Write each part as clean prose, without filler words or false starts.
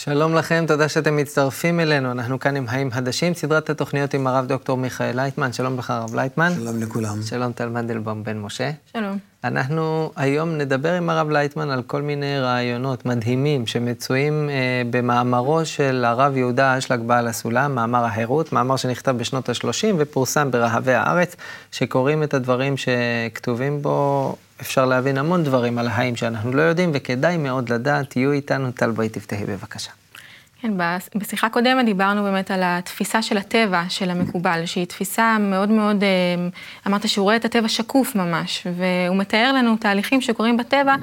שלום לכם, תודה שאתם מצטרפים אלינו. אנחנו כאן עם חיים חדשים, סדרת התוכניות עם הרב דוקטור מיכאל לייטמן. שלום לך, הרב לייטמן. שלום לכולם. שלום טל מנדלבאום בן משה. שלום. אנחנו היום נדבר עם הרב לייטמן על כל מיני רעיונות מדהימים שמצויים במאמרו של הרב יהודה אשלג בעל הסולם, מאמר החירות, מאמר שנכתב בשנות ה-30 ופורסם ברחבי הארץ, שקוראים את הדברים שכתובים בו. אפשר להבין המון דברים על החיים שאנחנו לא יודעים, וכדאי מאוד לדעת. תהיו איתנו. טל, בואי תפתחי בבקשה. כן, בשיחה קודמת דיברנו באמת על התפיסה של הטבע של המקובל, שהיא תפיסה מאוד מאוד, אמרת שהוא רואה את הטבע שקוף ממש, והוא מתאר לנו תהליכים שקורים בטבע,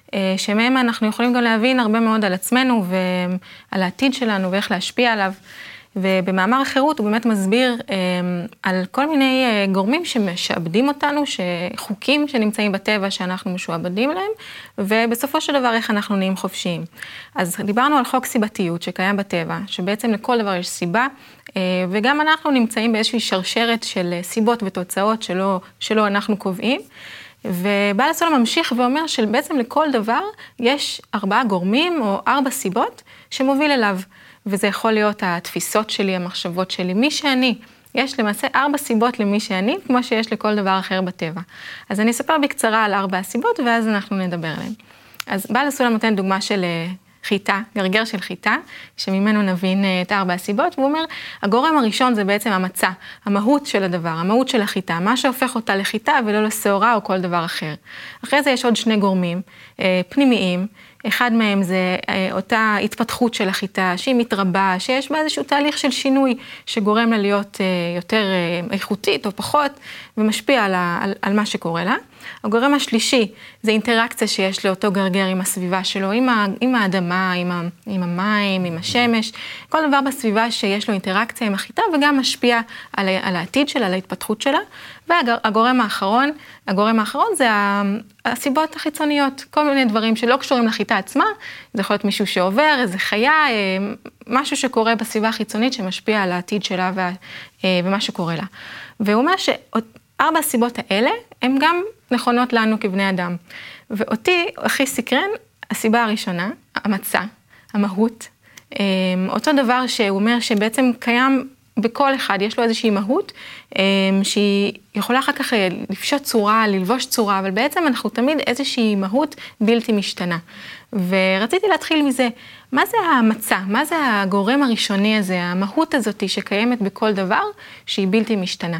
שמהם אנחנו יכולים גם להבין הרבה מאוד על עצמנו ועל העתיד שלנו ואיך להשפיע עליו. ובמאמר החירות הוא באמת מסביר על כל מיני גורמים שמשעבדים אותנו, חוקים שנמצאים בטבע שאנחנו משועבדים להם, ובסופו של דבר איך אנחנו נהיים חופשיים. אז דיברנו על חוק סיבתיות שקיים בטבע, שבעצם לכל דבר יש סיבה, וגם אנחנו נמצאים באיזושהי שרשרת של סיבות ותוצאות שלא אנחנו קובעים, ובעל הסולם ממשיך ואומר שבעצם לכל דבר יש 4 גורמים או 4 סיבות שמוביל אליו. וזה יכול להיות התפיסות שלי, המחשבות שלי, מי שאני. יש למעשה 4 סיבות למי שאני, כמו שיש לכל דבר אחר בטבע. אז אני אספר בקצרה על 4 הסיבות, ואז אנחנו נדבר עליהן. אז בעל הסולם נותן דוגמה של חיטה, גרגר של חיטה, שממנו נבין את 4 הסיבות, והוא אומר, הגורם הראשון זה בעצם המצע, המהות של הדבר, המהות של החיטה, מה שהופך אותה לחיטה ולא לשעורה או כל דבר אחר. אחרי זה יש עוד 2 גורמים פנימיים, אחד מהם זה אותה התפתחות של החיטה, שהיא מתרבה, שיש בה איזשהו תהליך של שינוי, שגורם לה להיות יותר איכותית או פחות, ומשפיע על מה שקורה לה. הגורם השלישי זה אינטראקציה שיש לאותו גרגר עם הסביבה שלו, עם האדמה, עם המים, עם השמש, כל דבר בסביבה שיש לו אינטראקציה עם החיטה, וגם משפיע על העתיד שלה, על ההתפתחות שלה. והגורם האחרון זה הסיבות החיצוניות, כל מיני דברים שלא קשורים לחיטה עצמה, זה יכול להיות מישהו שעובר, איזה חיה, משהו שקורה בסביבה החיצונית שמשפיע על העתיד שלה ומה שקורה לה. והוא אומר ש4 הסיבות האלה הן גם נכונות לנו כבני אדם. ואותי הכי סקרן, הסיבה הראשונה, המצע, המהות, אותו דבר שהוא אומר שבעצם קיים בכל אחד, יש לו איזושהי מהות, שהיא יכולה אחר כך לפשוט צורה, ללבוש צורה, אבל בעצם אנחנו תמיד איזושהי מהות בלתי משתנה. ורציתי להתחיל מזה, מה זה המצע? מה זה הגורם הראשוני הזה, המהות הזאת שקיימת בכל דבר, שהיא בלתי משתנה?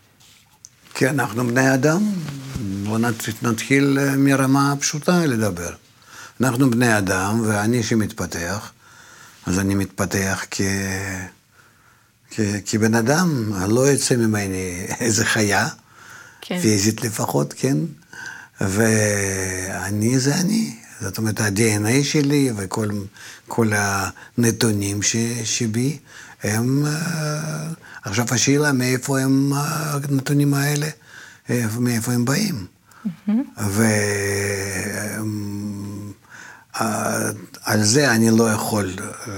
כי אנחנו בני אדם, בואו נתחיל מרמה פשוטה לדבר. אנחנו בני אדם, ואני שמתפתח, אז אני מתפתח כבן אדם, לא יוצא ממני איזה חיה, כן. פיזית לפחות, כן? ואני זה אני. זאת אומרת, ה-DNA שלי וכל הנתונים שבי, הם, עכשיו השאלה מאיפה הם הנתונים האלה, מאיפה הם באים. ועל זה אני לא יכול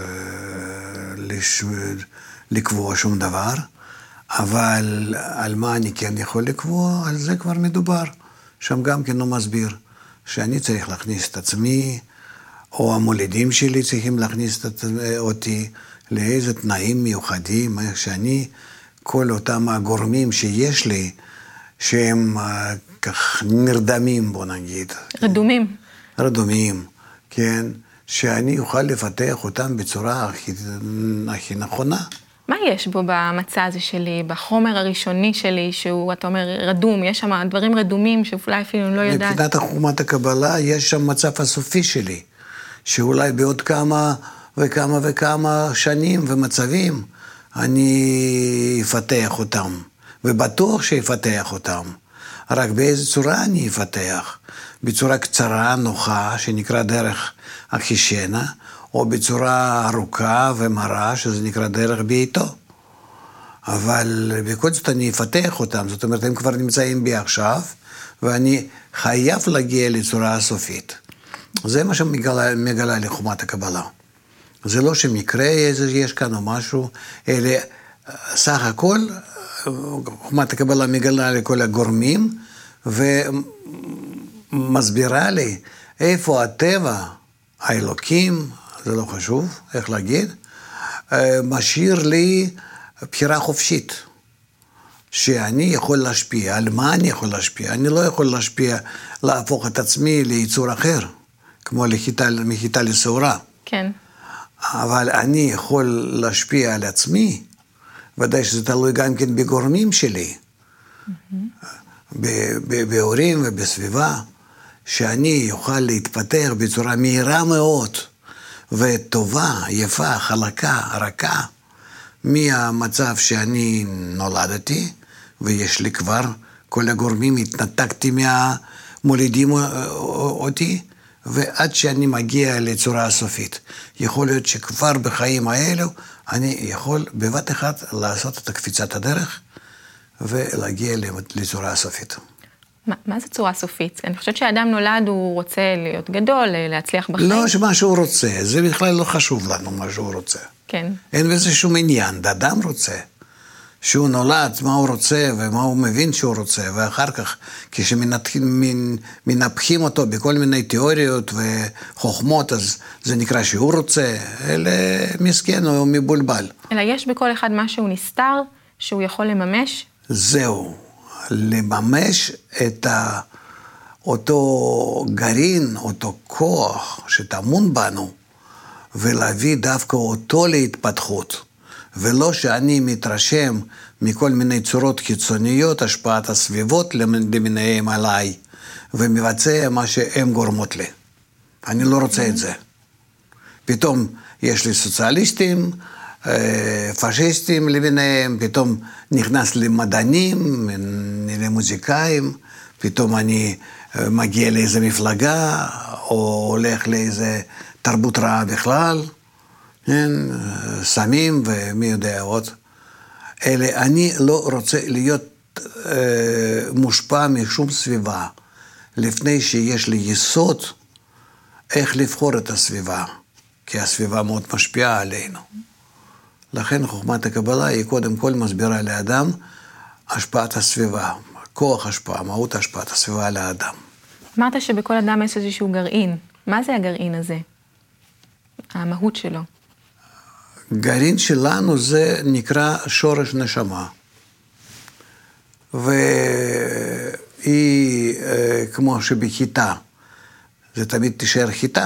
לקבוע שום דבר, אבל על מה אני כן יכול לקבוע, על זה כבר מדובר. שם גם כן הוא מסביר שאני צריך להכניס את עצמי, או המולדים שלי צריכים להכניס אותי לאיזה תנאים מיוחדים, איך שאני, כל אותם הגורמים שיש לי, שהם כך נרדמים, בוא נגיד. רדומים, כן, שאני אוכל לפתח אותם בצורה הכי נכונה. מה יש בו במצע הזה שלי, בחומר הראשוני שלי, שהוא, אתה אומר, רדום, יש שם דברים רדומים שאולי אפילו לא יודעת. מבחינת חוכמת הקבלה, יש שם מצב הסופי שלי, שאולי בעוד כמה וכמה שנים ומצבים, אני אפתח אותם, ובטוח שיפתח אותם. רק באיזה צורה אני אפתח? בצורה קצרה, נוחה, שנקרא דרך אחישנה, או בצורה ארוכה ומרה, שזה נקרא דרך ביתו. אבל בכל זאת אני אפתח אותם, זאת אומרת, הם כבר נמצאים בי עכשיו, ואני חייב להגיע לצורה הסופית. זה מה שמגלה לחומת הקבלה. זה לא שמקרה יש כאן או משהו, אלא סך הכל, חומת הקבלה מגלה לכל הגורמים, ומסבירה לי איפה הטבע, האלוקים, זה לא חשוב, איך להגיד, משאיר לי בחירה חופשית, שאני יכול להשפיע. על מה אני יכול להשפיע? אני לא יכול להשפיע, להפוך את עצמי ליצור אחר, כמו מחיטה לשעורה. כן. אבל אני יכול להשפיע על עצמי, ודאי שזה תלוי גם כן בגורמים שלי, בהורים ובסביבה, שאני אוכל להתפתח בצורה מהירה מאוד, וטובה, יפה, חלקה, רכה, מהמצב שאני נולדתי, ויש לי כבר כל הגורמים, התנתקתי מהמולידים אותי, ועד שאני מגיע לצורה הסופית. יכול להיות שכבר בחיים האלו, אני יכול בבת אחת לעשות את קפיצת הדרך, ולהגיע לצורה הסופית. מה זה צורה סופית? אני חושבת שהאדם נולד, הוא רוצה להיות גדול, להצליח בחיים. לא מה שהוא רוצה, זה בכלל לא חשוב לנו מה שהוא רוצה. כן. אין בזה שום עניין, אדם רוצה. שהוא נולד, מה הוא רוצה ומה הוא מבין שהוא רוצה, ואחר כך כשמנפחים אותו בכל מיני תיאוריות וחוכמות, אז זה נקרא שהוא רוצה, אלה מסכן או מבולבל. אלא יש בכל אחד משהו נסתר שהוא יכול לממש? זהו, לממש את אותו גרעין, אותו כוח שטמון בנו, ולהביא דווקא אותו להתפתחות. ולא שאני מתרשם מכל מיני צורות חיצוניות, השפעת הסביבות למיניהם עליי, ומבצע מה שהן גורמות לי. אני לא רוצה את זה. פתאום יש לי סוציאליסטים, פאשיסטים למיניהם, פתאום נכנס למדענים, למוזיקאים, פתאום אני מגיע לאיזה מפלגה, או הולך לאיזה תרבות רעה בכלל, סמים ומי יודע עוד. אלה, אני לא רוצה להיות מושפע משום סביבה, לפני שיש לי יסוד איך לבחור את הסביבה, כי הסביבה מאוד משפיעה עלינו. לכן חוכמת הקבלה היא קודם כל מסבירה לאדם השפעת הסביבה, כוח השפעה, מהות השפעת הסביבה על האדם. אמרת שבכל אדם יש איזשהו גרעין. מה זה הגרעין הזה? המהות שלו. גרעין שלנו זה נקרא שורש נשמה. והיא, כמו שבחיטה, זה תמיד תישאר חיטה.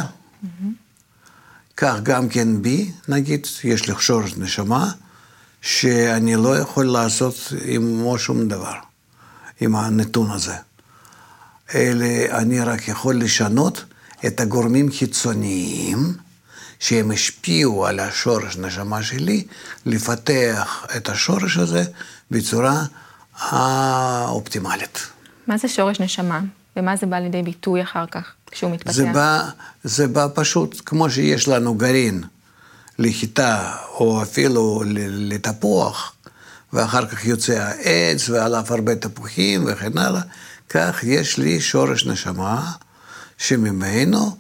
כך גם כן בי, נגיד, יש לי שורש נשמה, שאני לא יכול לעשות עמו שום דבר, עם הנתון הזה. אלא אני רק יכול לשנות את הגורמים חיצוניים, שהם השפיעו על השורש נשמה שלי, לפתח את השורש הזה בצורה האופטימלית. מה זה שורש נשמה? ומה זה בא לידי ביטוי אחר כך, כשהוא מתפתח? זה בא פשוט, כמו שיש לנו גרעין לחיטה, או אפילו לתפוח, ואחר כך יוצא העץ, ועליו הרבה תפוחים וכן הלאה, כך יש לי שורש נשמה, שממנו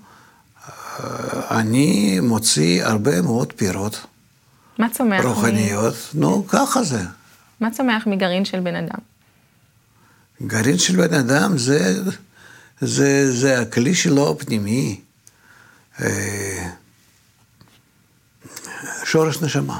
אני מוציא הרבה מאוד פירות. מה צומח? רוחניות, נו, ככה זה. מה צומח מגרעין של בן אדם? גרעין של בן אדם זה הכלי שלו הפנימי. שורש נשמה.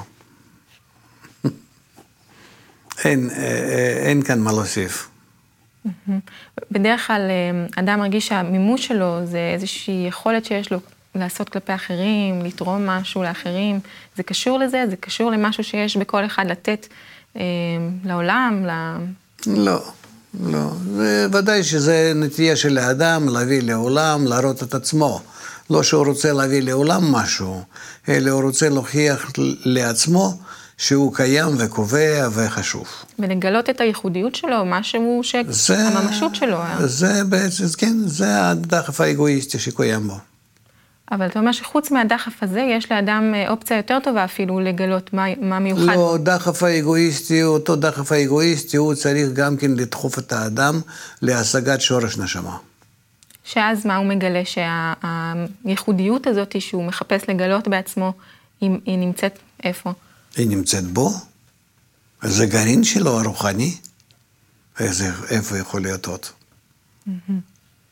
אין כאן מה להוסיף. בדרך כלל אדם מרגיש שהמימוש שלו זה איזושהי יכולת שיש לו לעשות כלפי אחרים, לתרום משהו לאחרים. זה קשור לזה? זה קשור למשהו שיש בכל אחד לתת לעולם? לא, לא. ודאי שזה נטייה של האדם להביא לעולם, להראות את עצמו. לא שהוא רוצה להביא לעולם משהו, אלא הוא רוצה להוכיח לעצמו שהוא קיים וקובע וחשוב. ולגלות את הייחודיות שלו, משהו שהממשות שלו. זה בעצם, כן, זה הדחף האגואיסטי שקיים בו. אבל אתה אומר שחוץ מהדחף הזה, יש לאדם אופציה יותר טובה אפילו לגלות מה מיוחד. לא, דחף האגואיסטי, אותו דחף האגואיסטי, הוא צריך גם כן לדחוף את האדם להשגת שורש נשמה. שאז מה הוא מגלה? שהייחודיות הזאת שהוא מחפש לגלות בעצמו, היא נמצאת איפה? היא נמצאת בו. זה גרעין שלו הרוחני. איפה יכול להיות עוד?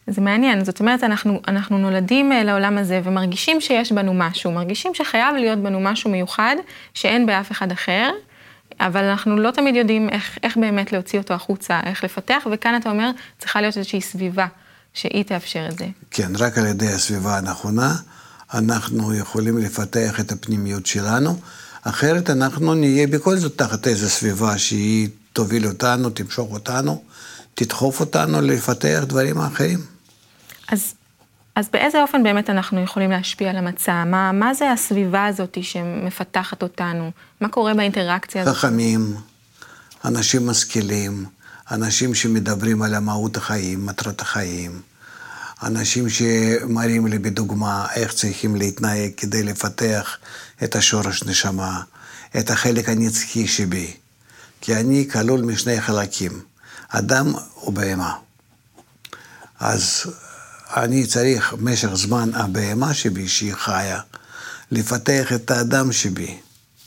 זה מעניין, זאת אומרת, אנחנו נולדים לעולם הזה ומרגישים שיש בנו משהו, מרגישים שחייב להיות בנו משהו מיוחד, שאין באף אחד אחר, אבל אנחנו לא תמיד יודעים איך באמת להוציא אותו החוצה, איך לפתח, וכאן אתה אומר, צריכה להיות איזושהי סביבה שהיא תאפשר את זה. כן, רק על ידי הסביבה הנכונה, אנחנו יכולים לפתח את הפנימיות שלנו, אחרת אנחנו נהיה בכל זאת תחת איזו סביבה שהיא תוביל אותנו, תמשוך אותנו, תדחוף אותנו לפתח דברים אחרים. אז באיזה אופן באמת אנחנו יכולים להשפיע על המצע? מה זה הסביבה הזאת שמפתחת אותנו? מה קורה באינטראקציה הזאת? חכמים, אנשים משכילים, אנשים שמדברים על מהות החיים, מטרת החיים, אנשים שמראים לי בדוגמה איך צריכים להתנהג כדי לפתח את השורש נשמה, את החלק הנצחי שבי. כי אני כלול משני חלקים, אדם ובהמה. אז אני צריך במשך זמן הבהמה שבי, שהיא חיה, לפתח את האדם שבי.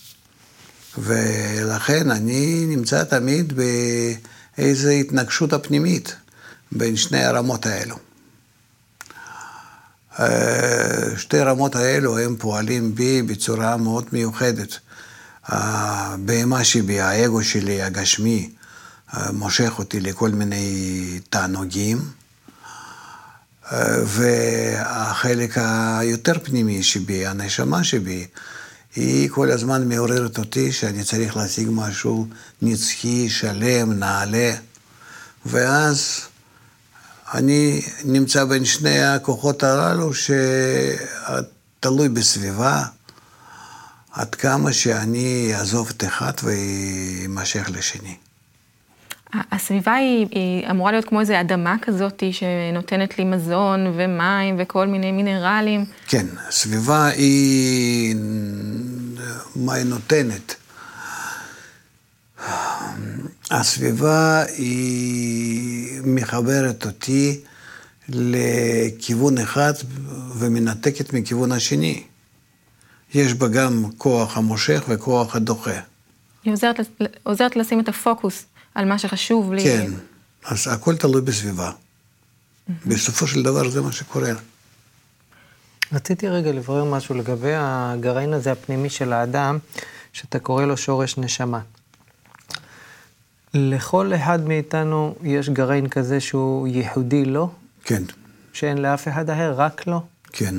ולכן אני נמצא תמיד באיזו התנגשות הפנימית בין שני הרמות האלו. שתי רמות האלו הם פועלים בי בצורה מאוד מיוחדת. הבהמה שבי, האגו שלי, הגשמי, מושך אותי לכל מיני תענוגים, והחלק היותר פנימי שבי, הנשמה שבי, היא כל הזמן מעוררת אותי שאני צריך להשיג משהו נצחי, שלם, נעלה, ואז אני נמצא בין שני הכוחות הללו שתלוי בסביבה, עד כמה שאני אעזוב את אחד וימשך לשני. הסביבה היא אמורה להיות כמו איזו אדמה כזאת שנותנת לי מזון ומים וכל מיני מינרלים. כן, הסביבה היא מה היא נותנת. הסביבה היא מחברת אותי לכיוון אחד ומנתקת מכיוון השני. יש בה גם כוח המושך וכוח הדוחה. היא עוזרת לשים את הפוקוס על מה שחשוב לי. כן, אז הכל תלוי בסביבה. בסופו של דבר זה מה שקורה. רציתי רגע לברר משהו לגבי הגרעין הזה הפנימי של האדם, שאתה קורא לו שורש נשמה. לכל אחד מאיתנו יש גרעין כזה שהוא ייחודי לו? כן. שאין לאף אחד אחר, רק לו? כן.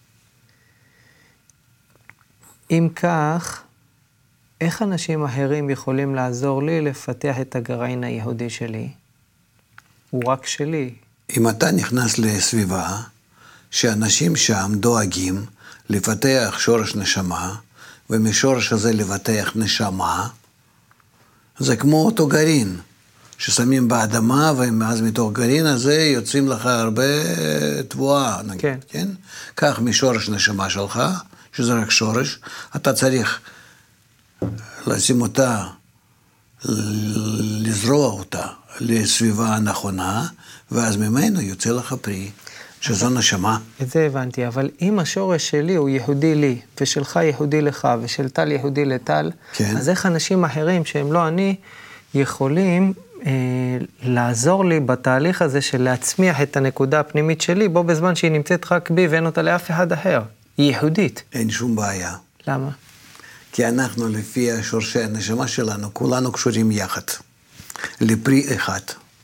אם כך, איך אנשים אחרים יכולים לעזור לי לפתח את הגרעין היהודי שלי? הוא רק שלי. אם אתה נכנס לסביבה שאנשים שם דואגים לפתח שורש נשמה, ומשורש הזה לפתח נשמה, זה כמו אותו גרעין ששמים באדמה, ואז מתוך גרעין הזה יוצאים לך הרבה תבואה, נגיד, כן. כן? כך משורש נשמה שלך, שזה רק שורש, אתה צריך לשים אותה, לזרוע אותה לסביבה הנכונה, ואז ממנו יוצא לך פרי, שזו נשמה. את זה הבנתי, אבל אם השורש שלי הוא יהודי לי, ושלך יהודי לך, ושל טל יהודי לטל, כן. אז איך אנשים אחרים שהם לא אני, יכולים לעזור לי בתהליך הזה של להצמיח את הנקודה הפנימית שלי, בו בזמן שהיא נמצאת רק בי ואין אותה לאף אחד אחר. היא יהודית. אין שום בעיה. למה? כי אנחנו לפי השורשי הנשמה שלנו, כולנו קשורים יחד. לפרי אחד.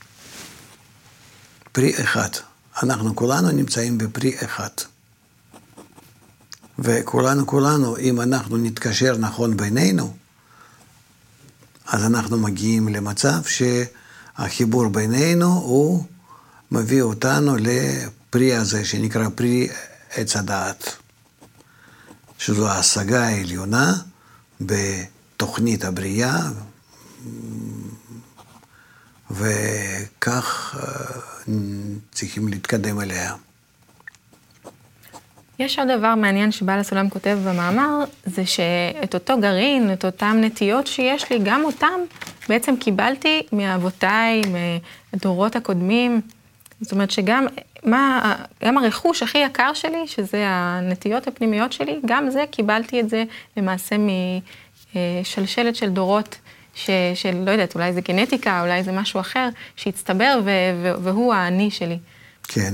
פרי אחד. אנחנו כולנו נמצאים בפרי אחד. וכולנו, אם אנחנו נתקשר נכון בינינו, אז אנחנו מגיעים למצב שהחיבור בינינו הוא מביא אותנו לפרי הזה שנקרא פרי עץ הדעת. שזו ההשגה העליונה בתוכנית הבריאה, וכך צריכים להתקדם אליה. יש עוד דבר מעניין שבעל הסולם כותב במאמר, זה שאת אותו גרעין, את אותם נטיות שיש לי, גם אותם בעצם קיבלתי מאבותיי, מהדורות הקודמים. זאת אומרת שגם גם הרכוש הכי יקר שלי, שזה הנטיות הפנימיות שלי, גם זה קיבלתי את זה למעשה משלשלת של דורות, של לא יודעת, אולי זה גנטיקה, אולי זה משהו אחר, שהצטבר והוא האני שלי. כן.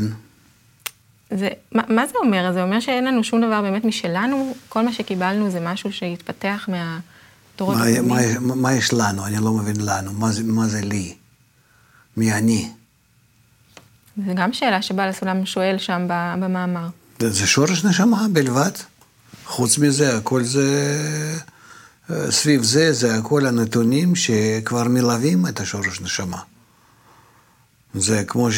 מה זה אומר? זה אומר שאין לנו שום דבר באמת משלנו? כל מה שקיבלנו זה משהו שהתפתח מהדורות הקודמים? מה יש לנו? אני לא מבין לנו. מה זה לי? מי אני? זו גם שאלה שבעל הסולם שואל שם במאמר. זה שורש נשמה בלבד. חוץ מזה, הכל זה, סביב זה הכל הנתונים שכבר מלווים את השורש נשמה. זה כמו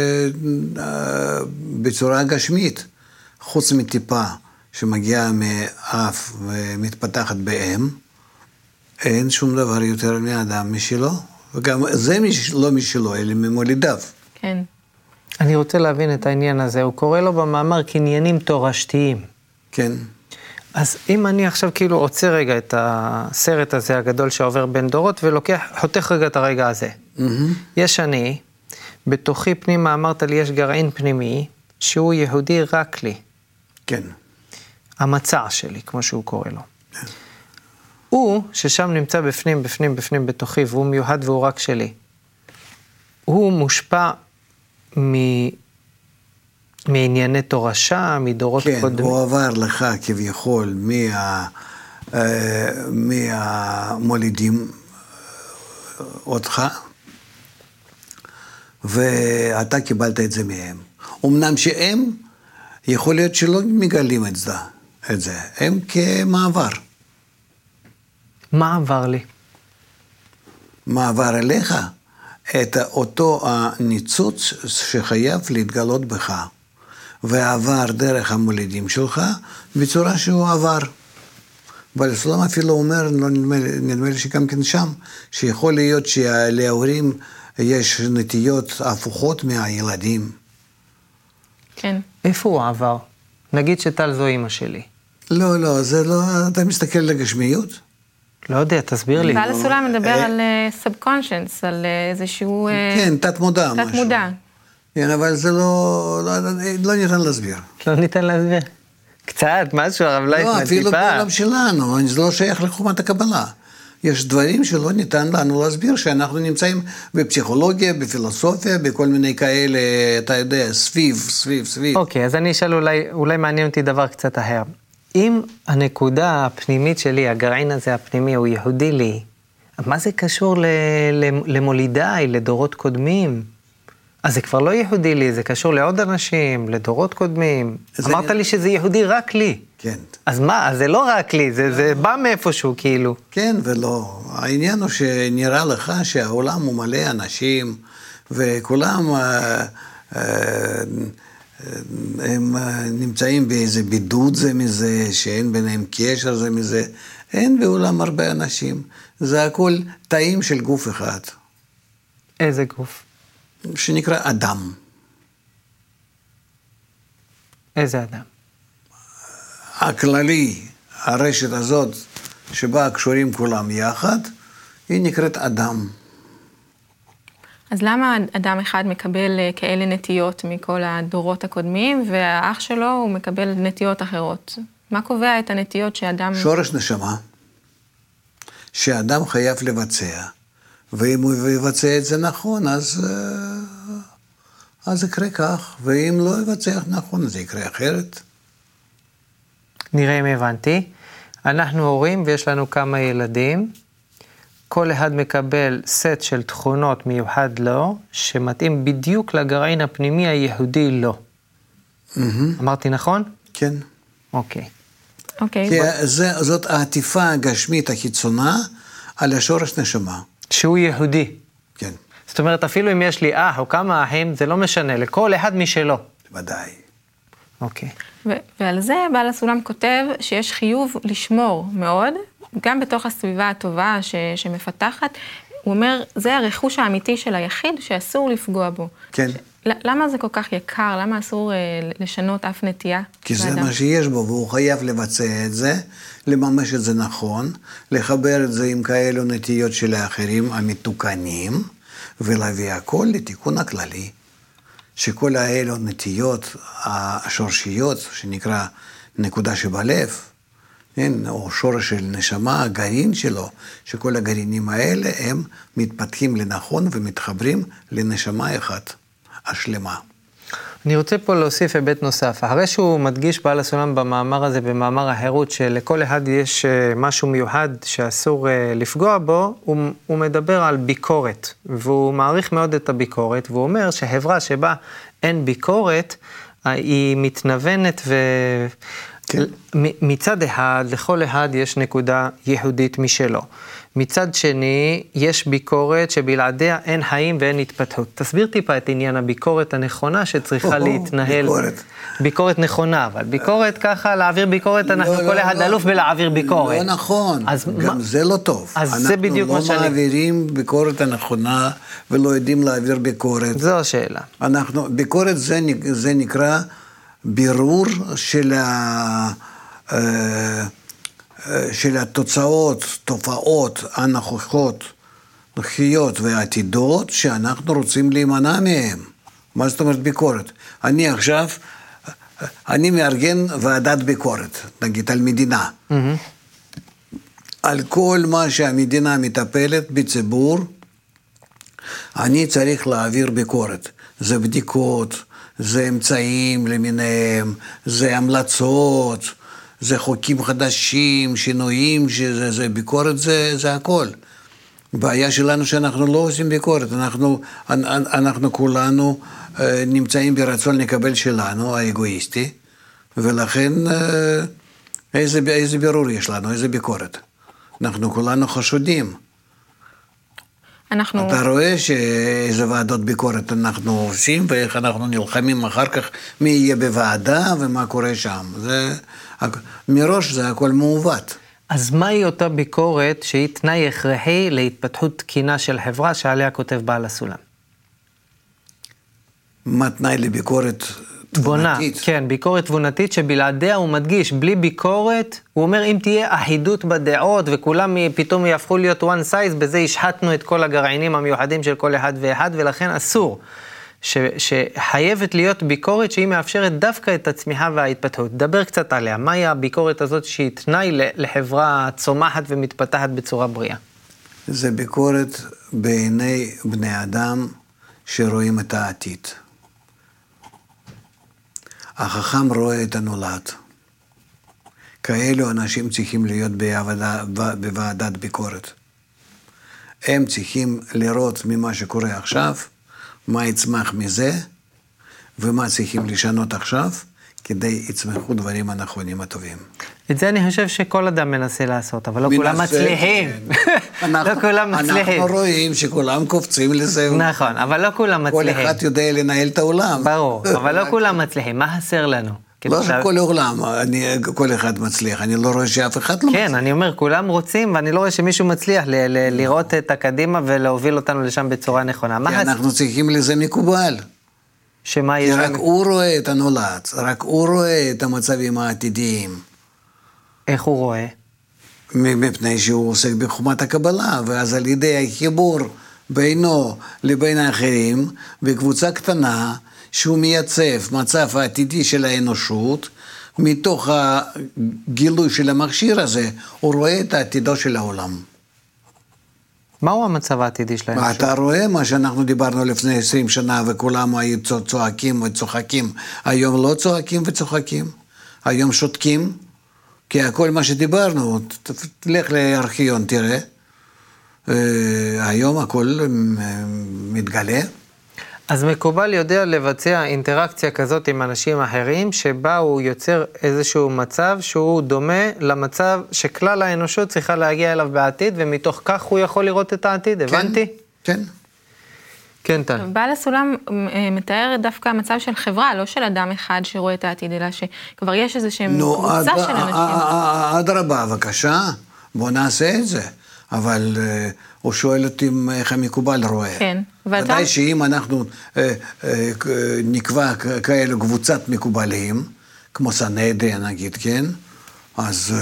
שבצורה גשמית, חוץ מטיפה שמגיעה מאף ומתפתחת באם, אין שום דבר יותר מאדם משלו, וגם זה לא משלו, אלא ממולידיו. כן. אני רוצה להבין את העניין הזה, הוא קורא לו במאמר קניינים תורשתיים. כן. אז אם אני עכשיו כאילו עוצר רגע את הסרט הזה הגדול שעובר בין דורות, חותך רגע את הרגע הזה. יש אני, בתוכי פנימה אמרת לי, יש גרעין פנימי, שהוא יהודי רק לי. כן. המצע שלי, כמו שהוא קורא לו. הוא, ששם נמצא בפנים בתוכי, והוא מיוחד והוא רק שלי. הוא מושפע מענייני תורשה, מדורות קודמים. כן, הוא עבר לך כביכול מהמולידים אותך, ואתה קיבלת את זה מהם. אמנם שהם, יכול להיות שלא מגלים את זה, הם כמעבר. מה עבר לי? מעבר אליך, את אותו הניצוץ שחייב להתגלות בך, ועבר דרך המולידים שלך, בצורה שהוא עבר. אבל הסולם אפילו אומר, נדמה לי שגם כן שם, שיכול להיות שלהורים יש נטיות הפוכות מהילדים. כן. איפה הוא עבר? נגיד שטל זו אמא שלי. לא, זה לא, אתה מסתכל לגשמיות? לא יודע, תסביר לי. בעל הסולם מדבר על subconscious, על איזשהו... כן, תת מודע. תת מודע. כן, אבל זה לא ניתן להסביר. לא ניתן להסביר. קצת, משהו, הרב לייטמן, טיפה. לא, אפילו בעולם שלנו, זה לא שייך לחומת הקבלה. יש דברים שלא ניתן לנו להסביר, שאנחנו נמצאים בפסיכולוגיה, בפילוסופיה, בכל מיני כאלה, אתה יודע, סביב. אוקיי, אז אני אשאל אולי מעניין אותי דבר קצת אחר. אם הנקודה הפנימית שלי, הגרעין הזה הפנימי, הוא יהודי לי, מה זה קשור למולידיי, לדורות קודמים? אז זה כבר לא יהודי לי, זה קשור לעוד אנשים, לדורות קודמים. אמרת לי שזה יהודי רק לי. כן. אז מה? אז זה לא רק לי, זה בא מאיפשהו כאילו. כן ולא. העניין הוא שנראה לך שהעולם הוא מלא אנשים, וכולם הם נמצאים באיזה בידוד זה מזה, שאין ביניהם קשר זה מזה. אין בעולם הרבה אנשים. זה הכל תאים של גוף אחד. איזה גוף? שנקרא אדם. איזה אדם? הכללי, הרשת הזאת, שבה קשורים כולם יחד, היא נקראת אדם. אז למה אדם אחד מקבל כאלה נטיות מכל הדורות הקודמים, והאח שלו הוא מקבל נטיות אחרות? מה קובע את הנטיות שאדם... שורש נשמה, שאדם חייב לבצע, ואם הוא יבצע את זה נכון, אז יקרה כך, ואם לא יבצע נכון, אז יקרה אחרת. נראה אם הבנתי. אנחנו הורים ויש לנו כמה ילדים. כל אחד מקבל סט של תכונות מיוחד לו, שמתאים בדיוק לגרעין הפנימי היהודי לו. אמרתי נכון? כן. אוקיי. אוקיי. כי זאת העטיפה הגשמית החיצונה על השורש נשמה. שהוא יהודי. כן. זאת אומרת, אפילו אם יש לי אח או כמה אחים, זה לא משנה, לכל אחד משלו. ודאי. אוקיי. ועל זה בעל הסולם כותב שיש חיוב לשמור מאוד, גם בתוך הסביבה הטובה שמפתחת. הוא אומר, זה הרכוש האמיתי של היחיד שאסור לפגוע בו. כן. למה זה כל כך יקר? למה אסור לשנות אף נטייה? כי זה מה שיש בו, והוא חייב לבצע את זה, לממש את זה נכון, לחבר את זה עם כאלו נטיות של האחרים המתוקנים, ולהביא הכל לתיקון הכללי. שכל האלו נטיות השורשיות, שנקרא נקודה שבלב, או שורש של נשמה, הגרעין שלו, שכל הגרעינים האלה הם מתפתחים לנכון ומתחברים לנשמה אחת, השלמה. אני רוצה פה להוסיף היבט נוסף. אחרי שהוא מדגיש בעל הסולם במאמר הזה, במאמר החירות, שלכל אחד יש משהו מיוחד שאסור לפגוע בו, הוא מדבר על ביקורת, והוא מעריך מאוד את הביקורת, והוא אומר שהחברה שבה אין ביקורת, היא מתנוונת כן. מצד אחד, לכל אחד יש נקודה ייחודית משלו. מצד שני, יש ביקורת שבלעדיה אין חיים ואין התפתחות. תסביר טיפה את עניין הביקורת הנכונה שצריכה להתנהל. ביקורת נכונה, אבל ביקורת ככה, להעביר ביקורת, אנחנו כל אחד אלוף בלהעביר ביקורת. לא נכון, גם זה לא טוב. אז זה בדיוק מה שאני... אנחנו לא מעבירים ביקורת הנכונה, ולא יודעים להעביר ביקורת. זו השאלה. ביקורת זה נקרא בירור של התוצאות, תופעות הנוכחיות ועתידות שאנחנו רוצים להימנע מהם. מה זאת אומרת ביקורת? אני מארגן ועדת ביקורת, נגיד על מדינה. על כל מה שהמדינה מטפלת בציבור, אני צריך להעביר ביקורת. זה בדיקות, זה אמצעים למיניהם, זה המלצות, זה חוקים חדשים, שינויים, זה ביקורת, זה הכל. בעיה שלנו שאנחנו לא עושים ביקורת, אנחנו כולנו נמצאים ברצון לקבל שלנו, האגואיסטי, ולכן איזה בירור יש לנו, איזה ביקורת. אנחנו כולנו חשודים. אתה רואה שאיזה ועדות ביקורת אנחנו עושים, ואיך אנחנו נלחמים אחר כך מי יהיה בוועדה ומה קורה שם. מראש זה הכל מעוות. אז מהי אותה ביקורת שהיא תנאי הכרחי להתפתחות תקינה של חברה שעליה כותב בעל הסולם? מה תנאי לביקורת תבונתית? כן, ביקורת תבונתית שבלעדיה הוא מדגיש, בלי ביקורת, הוא אומר אם תהיה אחידות בדעות וכולם פתאום יהפכו להיות one size, בזה השחטנו את כל הגרעינים המיוחדים של כל אחד ואחד, ולכן אסור שחייבת להיות ביקורת שהיא מאפשרת דווקא את הצמיחה וההתפתחות. דבר קצת עליה, מהי הביקורת הזאת שהיא תנאי לחברה צומחת ומתפתחת בצורה בריאה? זה ביקורת בעיני בני אדם שרואים את העתיד. החכם רואה את הנולד. כאלו אנשים צריכים להיות בוועדת ביקורת. הם צריכים לראות ממה שקורה עכשיו, מה יצמח מזה, ומה צריכים לשנות עכשיו, כדי יצמחו דברים הנכונים הטובים. את זה אני חושב שכל אדם מנסה לעשות, אבל לא כולם מצליחים. לא כולם מצליחים. אנחנו רואים שכולם קופצים לזה. נכון, אבל לא כולם מצליחים. כל אחד יודע לנהל את העולם. ברור, אבל לא כולם מצליחים. מה חסר לנו? לא שכל העולם, כל אחד מצליח. אני לא רואה שאף אחד לא מצליח. כן, אני אומר, כולם רוצים, ואני לא רואה שמישהו מצליח לראות את הקדימה ולהוביל אותנו לשם בצורה נכונה. כי אנחנו צריכים לזה מקובל. שמה כי רק הוא רואה את הנולד, רק הוא רואה את המצבים העתידיים. איך הוא רואה? מפני שהוא עוסק בחומת הקבלה, ואז על ידי החיבור בינו לבין האחרים, בקבוצה קטנה, שהוא מייצב מצב העתידי של האנושות, מתוך הגילוי של המכשיר הזה, הוא רואה את העתידו של העולם. מהו המצב העתידי של האנושות? אתה רואה מה שאנחנו דיברנו לפני 20 שנה, וכולם היו צועקים וצוחקים. היום לא צועקים וצוחקים, היום שותקים, כי הכל מה שדיברנו, תלך לארכיון, תראה, היום הכל מתגלה. אז מקובל יודע לבצע אינטראקציה כזאת עם אנשים אחרים, שבה הוא יוצר איזשהו מצב שהוא דומה למצב שכלל האנושות צריכה להגיע אליו בעתיד, ומתוך כך הוא יכול לראות את העתיד, הבנתי? כן. כן, טל. בעל הסולם מתאר דווקא המצב של חברה, לא של אדם אחד שרואה את העתיד, אלא שכבר יש איזושהי קבוצה של אנשים. אדרבה, בבקשה, בוא נעשה את זה. אבל הוא שואל אותי איך המקובל רואה. כן. ודאי שאם אנחנו נקבע כאלה קבוצת מקובלים, כמו סנהדרין נגיד, כן? אז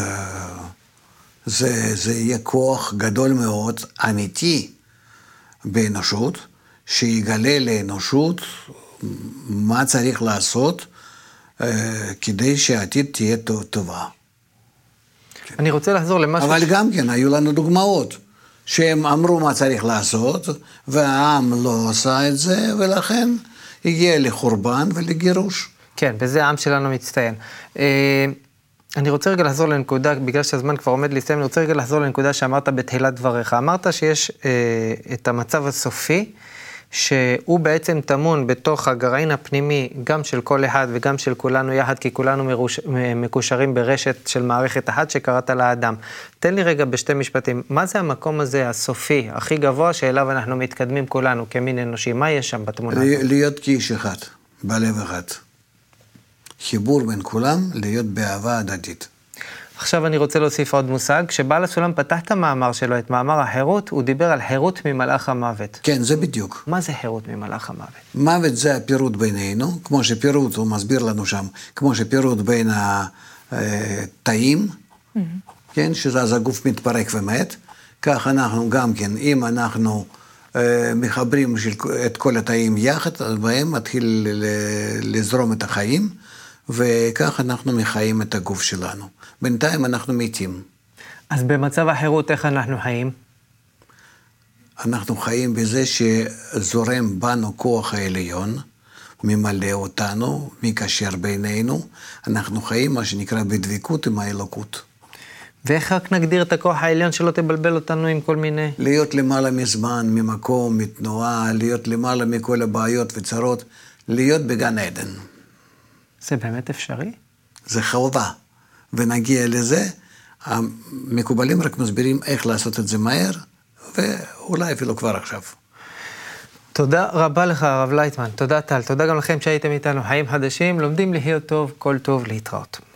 זה יהיה כוח גדול מאוד, אמיתי, באנושות, שיגלה לאנושות מה צריך לעשות כדי שהעתיד תהיה טובה. אני רוצה לחזור למשהו... אבל גם כן, היו לנו דוגמאות, שהם אמרו מה צריך לעשות, והעם לא עושה את זה, ולכן הגיע לחורבן ולגירוש. כן, בזה העם שלנו מצטיין. אני רוצה רגע לחזור לנקודה, בגלל שהזמן כבר עומד להסתיים, אני רוצה רגע לחזור לנקודה שאמרת בתחילת דבריך. אמרת שיש את המצב הסופי, שהוא בעצם טמון בתוך הגרעין הפנימי, גם של כל אחד וגם של כולנו יחד, כי כולנו מקושרים ברשת של מערכת אחת שקראת לה אדם. תן לי רגע בשתי משפטים, מה זה המקום הזה הסופי, הכי גבוה, שאליו אנחנו מתקדמים כולנו כמין אנושי? מה יש שם בתמונה? להיות כאיש אחד, בלב אחד. חיבור בין כולם, להיות באהבה הדדית. עכשיו אני רוצה להוסיף עוד מושג, כשבעל הסולם פתח את המאמר שלו, את מאמר החירות, הוא דיבר על חירות ממלאך המוות. כן, זה בדיוק. מה זה חירות ממלאך המוות? מוות זה הפירוט בינינו, כמו שפירוט, הוא מסביר לנו שם, כמו שפירוט בין התאים, כן, שזה הגוף מתפרק ומת, כך אנחנו גם כן, אם אנחנו מחברים את כל התאים יחד, אז בהם מתחיל לזרום את החיים, וכך אנחנו מחיים את הגוף שלנו. בינתיים אנחנו מתים. אז במצב החירות איך אנחנו חיים? אנחנו חיים בזה שזורם בנו כוח העליון, ממלא אותנו, מקשר בינינו. אנחנו חיים מה שנקרא בדבקות עם האלוקות. ואיך רק נגדיר את הכוח העליון שלא תבלבל אותנו עם כל מיני? להיות למעלה מזמן, ממקום, מתנועה, להיות למעלה מכל הבעיות וצרות, להיות בגן עדן. זה באמת אפשרי? זה חובה. ונגיע לזה, המקובלים רק מסבירים איך לעשות את זה מהר, ואולי אפילו כבר עכשיו. תודה רבה לך, הרב לייטמן. תודה טל. תודה גם לכם שהייתם איתנו. חיים חדשים, לומדים להיות טוב, כל טוב, להתראות.